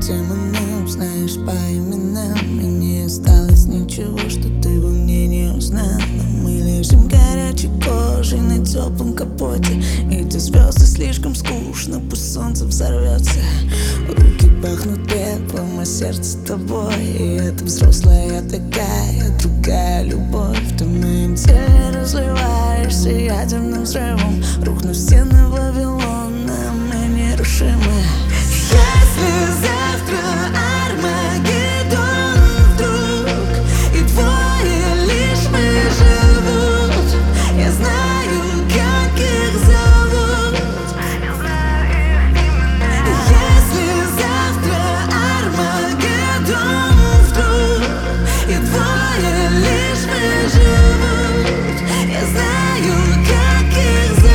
все мы знаешь по именам, и не осталось ничего, что ты бы мне не узнал. Но мы лежим горячей кожей на теплом капоте. Эти звезды слишком скучно, пусть солнце взорвется. Руки пахнут пеплом, а сердце тобой. И это взрослая такая, другая любовь. Ты в моем теле разливаешься ядерным взрывом. Рухнут стены Вавилона, мы нерушимы. Если завтра Армагеддон вдруг, и двое лишь мы живут, я знаю, как их зовут. Если завтра Армагеддон вдруг, и двое лишь мы живут, я знаю, как их зовут.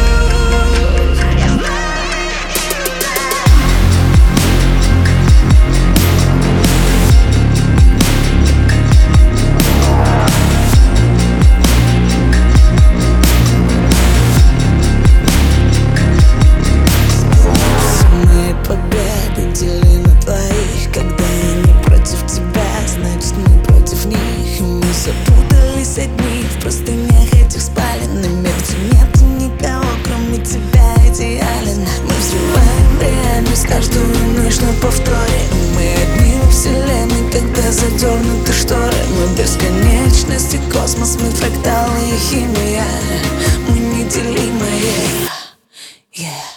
Запутались одни в простынях этих спален. На месте нет никого, кроме тебя, идеален. Мы взрываем реальность каждую ночь на повторе. Мы одни во вселенной, когда задернуты шторы. Мы бесконечность и космос, мы фракталы и химия. Мы неделимые. Yeah.